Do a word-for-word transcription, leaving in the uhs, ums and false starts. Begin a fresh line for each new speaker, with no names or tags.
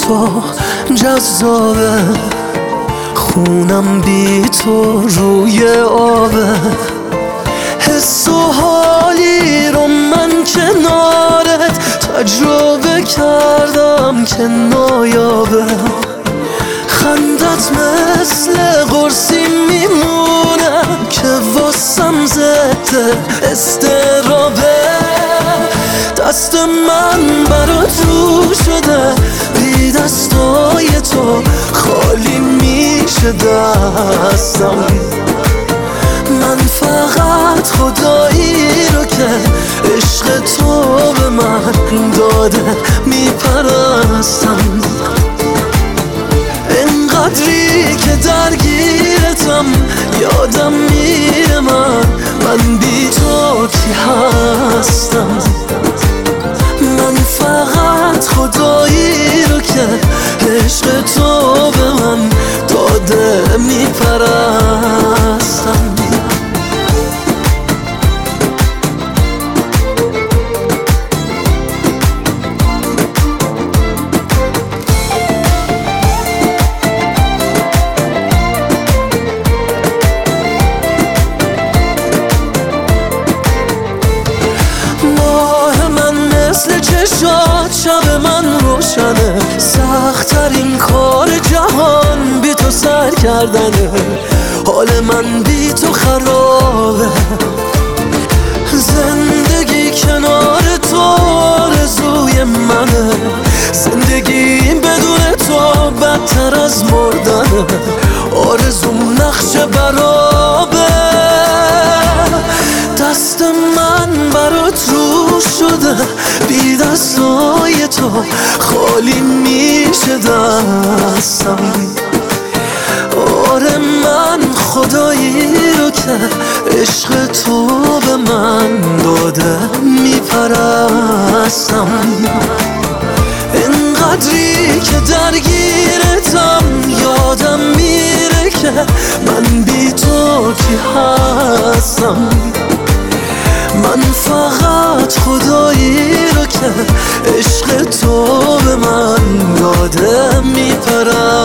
تو جذابه، خونم بی تو روی آبه. حس و حالی رو من کنارت تجربه کردم که نایابه. خندت مثل قرصی میمونه که واسم ضد استرابه. دست من برات رو شده، بی دستای تو خالی میشه دستم. من فقط خدایی رو که عشق تو به من داده میپرستم. اینقدری که درگیرتم یادم میره من من بی تو کی هستم. من فقط خدایی رو که عشق تو به من داده میپرستم. مثل چشات شب من روشنه، سخت‌ترین کار جهان بی تو سر کردنه. حال من بی تو خرابه، زندگی کنار تو آرزوی منه. زندگی بدون تو بدتر از مردنه، آرزوم نقش برابه. دست من برات رو شده، بی دستای تو خالی میشه دستم. آره من خدایی رو که عشق تو به من داده میپرستم. اینقدری که درگیرتم یادم میره که من بی تو کی هستم. من فقط خدایی رو که عشق تو به من داده میپرستم.